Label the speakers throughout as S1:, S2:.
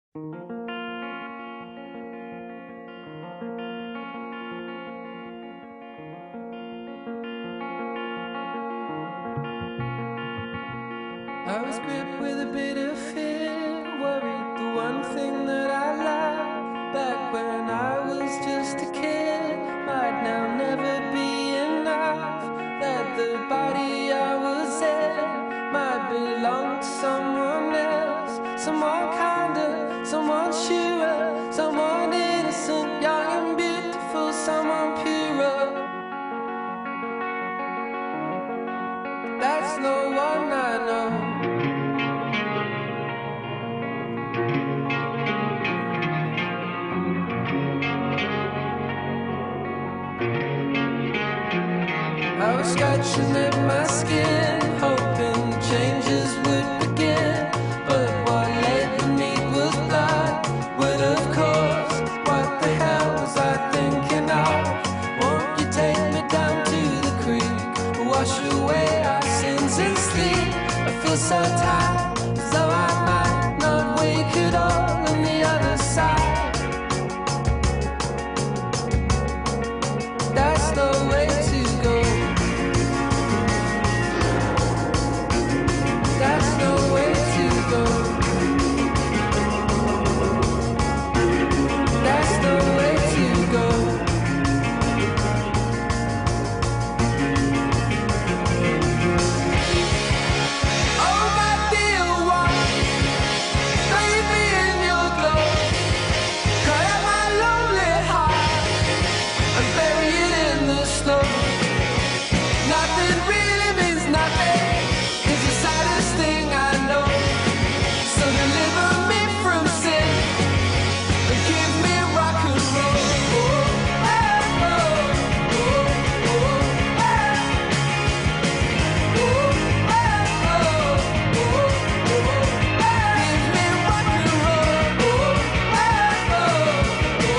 S1: I was gripped with a bit of fear, worried the one thing that I loved back when I was just a kid might now never be enough. That the body I was in might belong to someone else, someone kinder, someone surer, someone innocent, young and beautiful, someone purer. That's no one I know. I was scratching at my skin, hoping changes would begin. But what lay beneath was blood. But of course, what the hell was I thinking of? Won't you take me down to the creek, wash away our sins and sleep? I feel so tired, as though I might not wake at all on the other side. That's no way to go. That's no way to go. That's no way to go. Oh my dear one, bathe me in your glow. Cut out my lonely heart and bury it in the snow. Nothing really means nothing. It's the saddest thing I know. So deliver me from sin and give me rock and roll. Oh, oh, oh, oh, oh, oh, oh, oh, oh. Give me rock and roll. Oh, oh, oh,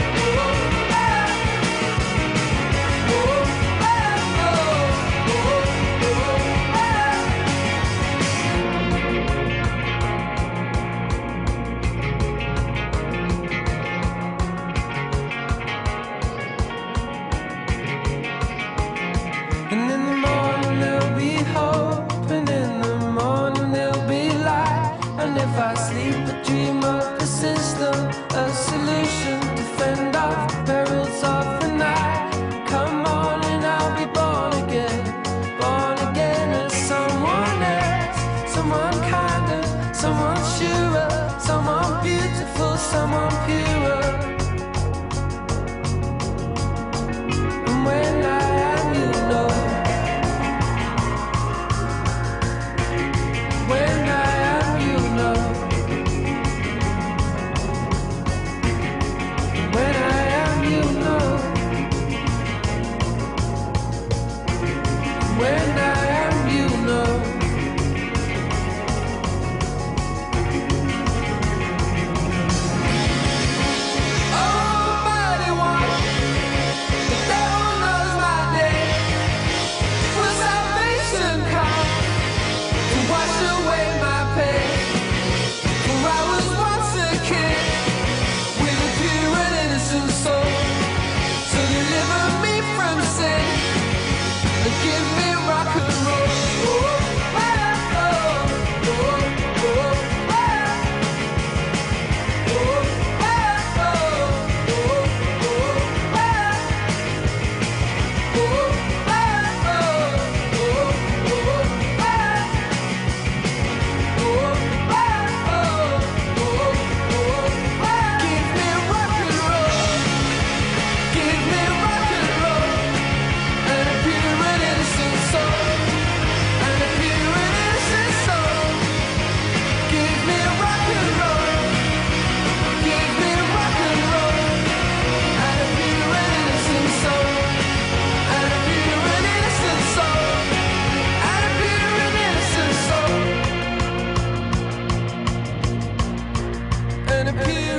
S1: and in the morning there'll be hope, and in the morning there'll be light. And if I sleep, I dream of the system, a solution to fend off the perils of the night. Come on and I'll be born again as someone else, someone kinder, someone surer, someone beautiful, someone purer. And when I am, you know. When I am, you know. When I am, you know. When I am, you know. Oh, mighty one, the devil knows my name. Will salvation come to wash away my pain? For I was once a kid with a pure and innocent soul. So deliver me from sin and give me rock and roll. Oh, oh, oh, oh, oh, oh, oh, give me rock and roll, give me rock and roll, and a pure and innocent soul, and a pure and innocent soul. Give me rock and roll, give me rock and roll, and a pure and innocent soul, and a pure and innocent soul, and a pure and innocent soul, and a pure